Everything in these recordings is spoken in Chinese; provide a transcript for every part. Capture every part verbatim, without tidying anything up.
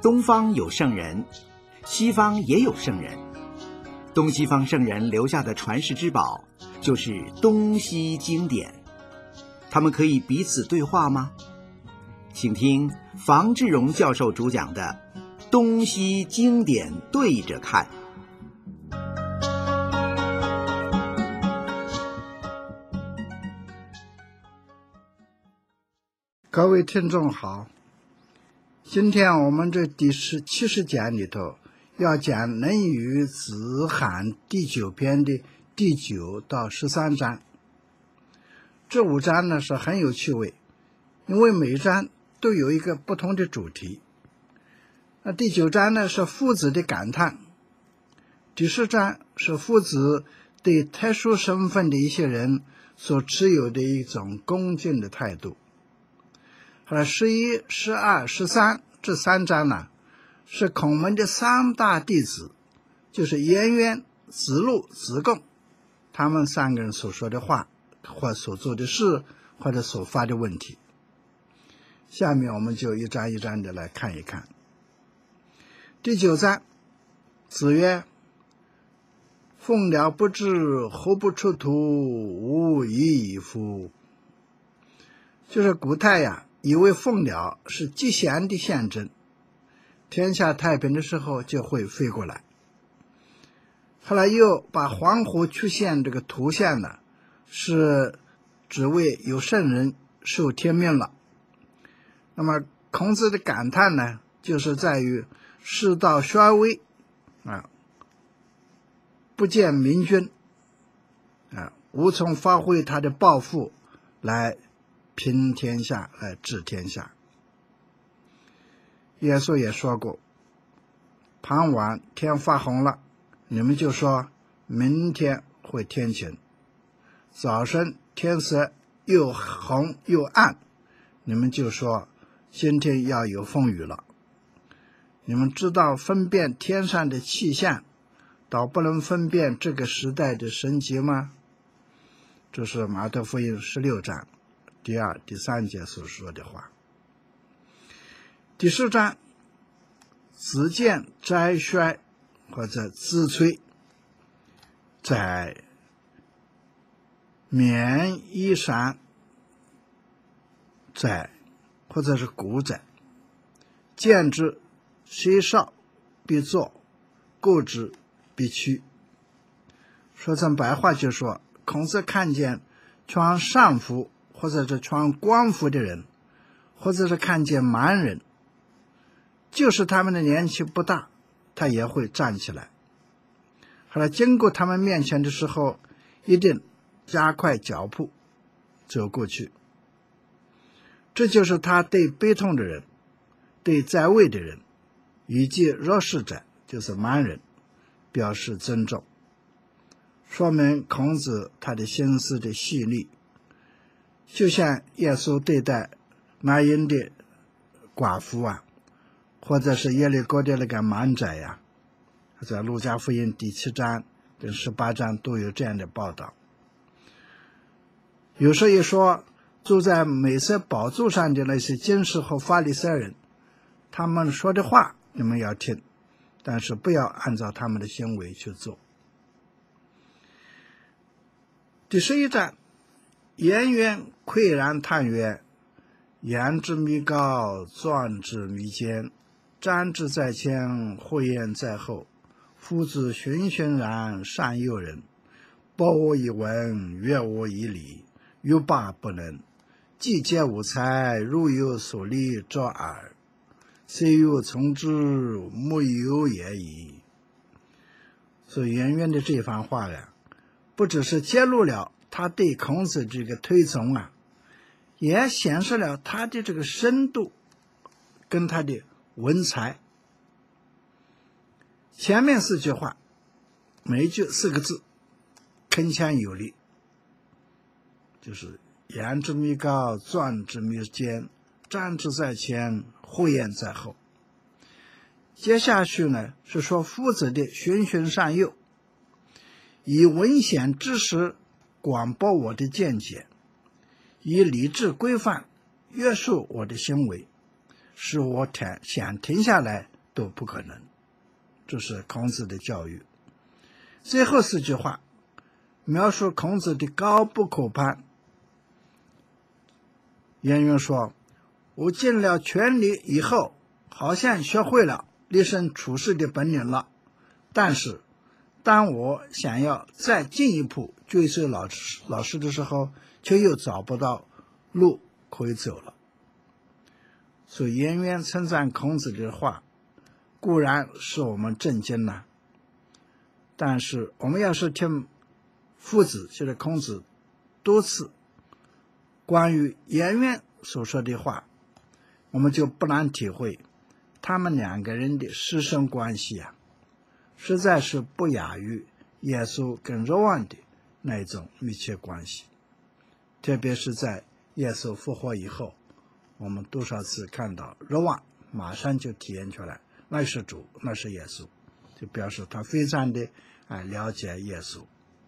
东方有圣人，西方也有圣人。东西方圣人留下的传世之宝，就是东西经典。他们可以彼此对话吗？请听房志荣教授主讲的《东西经典对着看》。 各位听众好，今天我们这第十七十讲里头要讲《论语子罕》第九篇的第九到十三章。这五章呢是很有趣味，因为每章都有一个不同的主题。那第九章呢是夫子的感叹，第十章是夫子对特殊身份的一些人所持有的一种恭敬的态度。后来十一、十二、十三这三章呢，是孔门的三大弟子，就是颜渊、子路、子贡，他们三个人所说的话，或所做的事，或者所发的问题。下面我们就一章一章的来看一看。第九章，子曰：凤鸟不知何不出土，无以矣乎。就是古代呀，以为凤鸟是吉祥的象征，天下太平的时候就会飞过来。后来又把黄河出现这个图像呢，是只为有圣人受天命了。那么孔子的感叹呢，就是在于世道衰微啊，不见明君啊，无从发挥他的抱负来平天下，来治天下。耶稣也说过，傍晚天发红了，你们就说明天会天晴。早晨天色又红又暗，你们就说今天要有风雨了。你们知道分辨天上的气象，倒不能分辨这个时代的神迹吗？这是马太福音十六章第二、第三节所说的话。第十章，子建摘衰或者自吹，在免衣裳在或者是古在，见之虽少必作，过之必趋。说成白话就说，孔子看见穿上服或者是穿官服的人，或者是看见盲人，就是他们的年纪不大，他也会站起来。后来经过他们面前的时候，一定加快脚步走过去。这就是他对悲痛的人，对在位的人，以及弱势者，就是盲人，表示尊重，说明孔子他的心思的细腻。就像耶稣对待拿因的寡妇啊，或者是耶利哥的那个盲者呀，在路加福音第七章跟十八章都有这样的报道。有时也说，坐在美色宝座上的那些经师和法利赛人，他们说的话你们要听，但是不要按照他们的行为去做。第十一章，颜渊喟然叹曰：言之弥高，壮之弥坚，瞻之在前，祸焉在后。夫子循循然，善诱人。博我以文，阅我以理，欲罢不能。既皆无才，如有所立者耳。虽有从之，莫有也已。所以颜渊的这番话呀，不只是揭露了他对孔子这个推崇啊，也显示了他的这个深度跟他的文采。前面四句话，每一句四个字，铿锵有力，就是言之弥高，壮之弥坚，瞻之在前，祸焉在后。接下去呢，是说夫子的循循善诱，以文显知识广播我的见解，以理智规范约束我的行为，使我停想停下来都不可能。这是孔子的教育。最后四句话描述孔子的高不可攀。颜渊说，我尽了全力以后，好像学会了立身处世的本领了，但是当我想要再进一步追随老师老师的时候，却又找不到路可以走了。所以颜渊称赞孔子的话固然使我们震惊了，但是我们要是听夫子就是孔子多次关于颜渊所说的话，我们就不难体会他们两个人的师生关系啊，实在是不亚于耶稣跟若望的那种密切关系。特别是在耶稣复活以后，我们多少次看到若望马上就体验出来，那是主，那是耶稣，就表示他非常的啊了解耶稣。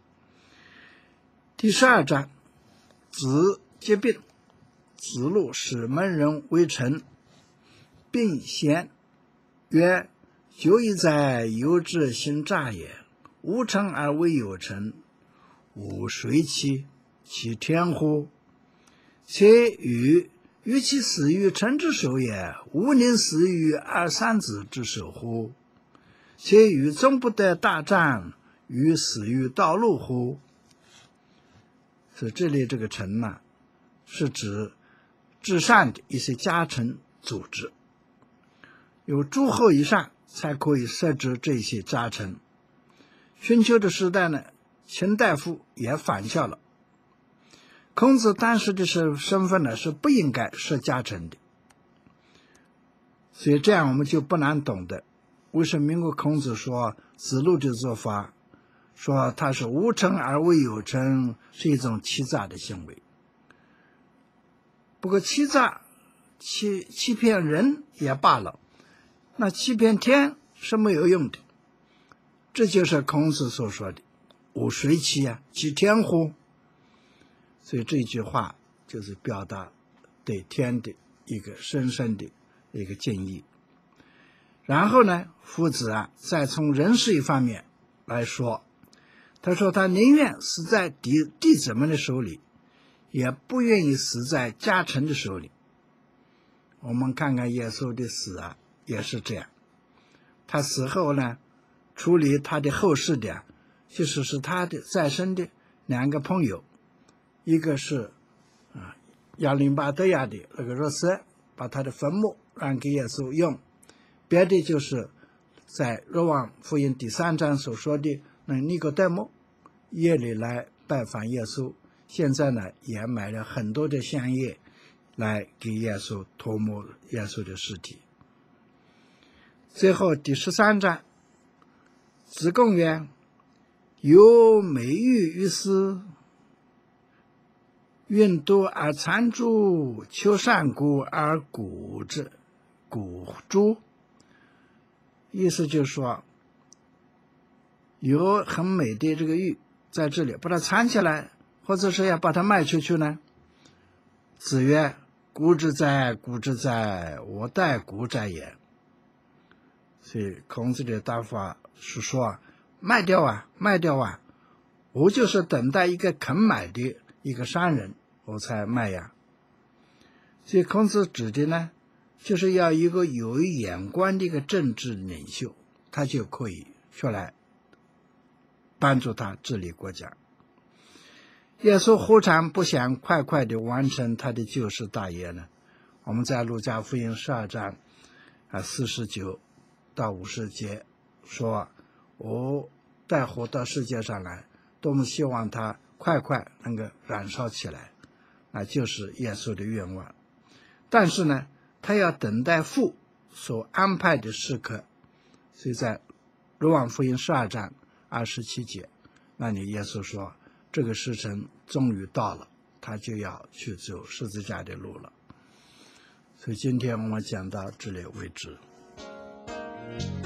第十二章，子结病，子路使门人为臣，并贤曰：久矣哉，有志行诈也！无成而为有成，吾谁欺？其天乎？且与与其死于臣之手也，吾宁死于二三子之手乎？且与终不得大战，与死于道路乎？所以这里这个臣呢，是指至上的一些家臣组织，有诸侯以上才可以设置这些家臣。春秋的时代呢，秦大夫也反效了。孔子当时的是身份呢，是不应该设家臣的。所以这样我们就不难懂得为什么民国孔子说子路的做法，说他是无成而为有成，是一种欺诈的行为。不过欺诈欺欺骗人也罢了，那欺骗天是没有用的。这就是孔子所说的吾谁欺呀？其天乎？所以这句话就是表达对天的一个深深的一个敬意。然后呢，夫子啊再从人事一方面来说，他说他宁愿死在弟弟子们的手里，也不愿意死在家臣的手里。我们看看耶稣的死啊，也是这样。他死后呢，处理他的后事的，就是是他的在生的两个朋友，一个是啊亚林巴德亚的那个若瑟，把他的坟墓让给耶稣用；别的就是在若望福音第三章所说的那尼哥底母，夜里来拜访耶稣，现在呢也买了很多的香叶来给耶稣涂抹耶稣的尸体。最后第十三章，子贡曰：有美玉于斯，运多而残诸，求善古而古之古诸。意思就是说，有很美的这个玉在这里，把它藏起来，或者是要把它卖出去呢。子曰：古之哉，古之哉，我待古哉也。所以孔子的答法是说，卖掉啊，卖掉啊，我就是等待一个肯买的一个商人，我才卖呀。所以孔子指的呢，就是要一个有眼光的一个政治领袖，他就可以出来帮助他治理国家。耶稣何尝不想快快的完成他的救世大业呢？我们在路加福音十二章啊四十九到五十节说，我带火到世界上来，多么希望他快快能够燃烧起来，那就是耶稣的愿望。但是呢，他要等待父所安排的时刻。所以在若望福音十二章二十七节，那里耶稣说，这个时辰终于到了，他就要去走十字架的路了。所以今天我们讲到这里为止。